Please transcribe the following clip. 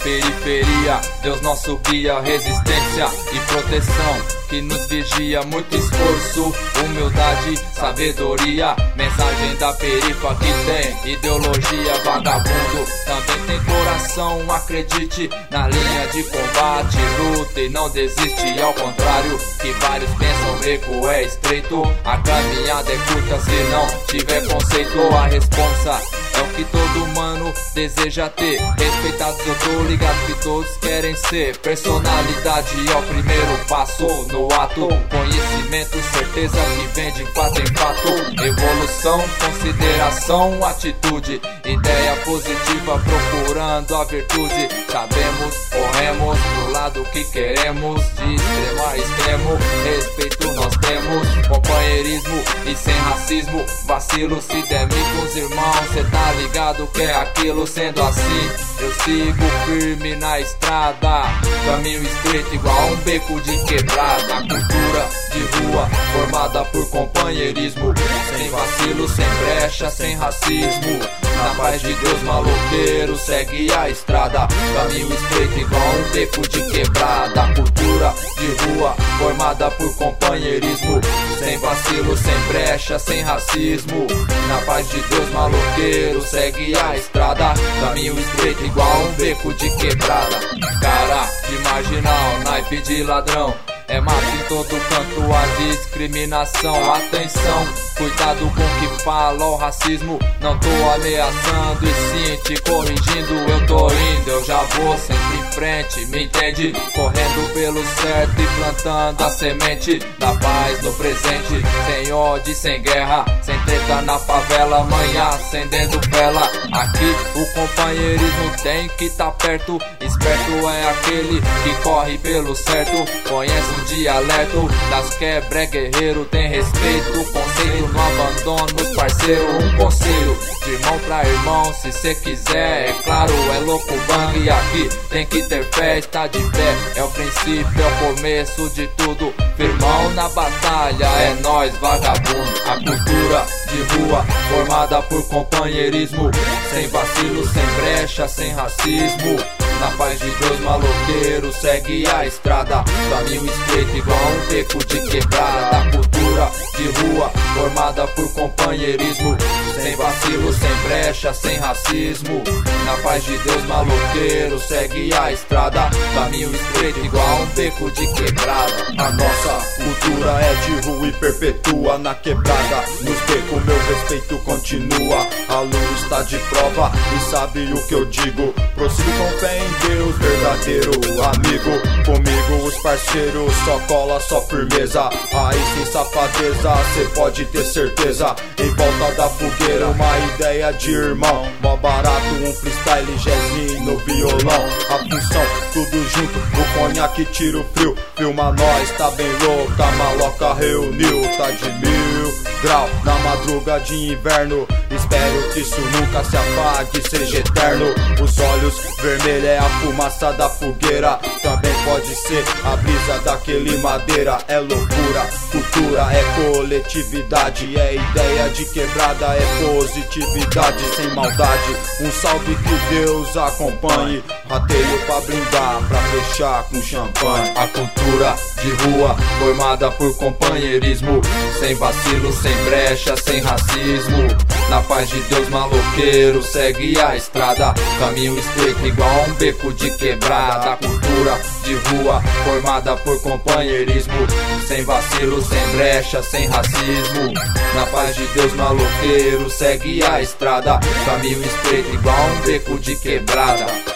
periferia, Deus nosso guia, resistência e proteção que nos vigia, muito esforço, humildade, sabedoria, mensagem da perifa que tem ideologia, vagabundo também tem coração, acredite na linha de combate, luta e não desiste, ao contrário que vários pensam, beco é estreito, a caminhada é curta se não tiver conceito, a responsa é o que todo humano deseja ter, respeitados eu tô ligado que todos querem ser, personalidade é o primeiro passo no ato, conhecimento, certeza que vem de fato em fato, evolução, consideração, atitude, ideia positiva procurando a virtude, sabemos, corremos pro lado que queremos, de extremo a extremo, respeito nós temos, companheirismo e sem racismo, vacilo se der com os irmãos, cê tá ligado que é aquilo, sendo assim eu sigo firme na estrada, caminho estreito igual um beco de quebrada, cultura de rua formada por companheirismo, sem vacilo, sem brecha, sem racismo, na paz de Deus maloqueiro segue a estrada, caminho estreito igual um beco de quebrada, cultura de rua formada por companheirismo, sem vacilo, sem brecha, sem racismo, na paz de Deus maloqueiro segue a estrada, caminho estreito igual um beco de quebrada, cara de marginal, naipe de ladrão, é mata em todo canto a discriminação, atenção, cuidado com o que fala o racismo, não tô ameaçando e sim te corrigindo, eu tô indo, eu já vou sempre em frente, me entende? Correndo pelo certo e plantando a semente da paz no presente, sem ódio, sem guerra, sem treta na favela, amanhã acendendo vela, aqui o companheirismo tem que tá perto, esperto é aquele que corre pelo certo, conhece o dialeto das quebra, é guerreiro, tem respeito, conceito, não abandona os parceiros, um conselho de irmão pra irmão, se cê quiser, é claro, é louco bang e aqui tem que ter fé, está de pé, é o princípio, é o começo de tudo, firmão na batalha, é nós vagabundo, a cultura de rua formada por companheirismo, sem vacilo, sem brecha, sem racismo, na paz de Deus maloqueiro segue a estrada, caminho estreito igual um beco de quebrada, cultura de rua formada por companheirismo, sem vacilo, sem brecha, sem racismo, na paz de Deus maloqueiro segue a estrada, caminho estreito igual um beco de quebrada, a nossa cultura é de rua e perpetua na quebrada, nos becos meu respeito continua, a luz está de prova e sabe o que eu digo, prossigo com fé em Deus, verdadeiro amigo, comigo os parceiros só cola, só firmeza, aí sem safadeza, cê pode ter certeza, em volta da fogueira uma ideia de irmão, mó barato, um freestyle, jazzinho no violão, a função, tudo junto, o conhaque tira o frio, filma nós, tá bem louco, a maloca reuniu, tá de 1000 grau, na madruga de inverno, espero que isso nunca se apague, seja eterno, os olhos vermelhos é a fumaça da fogueira, também pode ser a brisa daquele madeira, é loucura, cultura é coletividade, é ideia de quebrada, é positividade sem maldade, um salve que Deus acompanhe, rateio pra brindar, pra fechar com champanhe, a cultura de rua formada por companheirismo, sem vacilo, sem brecha, sem racismo, na paz de Deus maloqueiro segue a estrada, caminho estreito igual um beco de quebrada, a cultura de rua formada por companheirismo, sem vacilo, sem brecha, sem racismo, na paz de Deus maloqueiro segue a estrada, caminho estreito igual um beco de quebrada.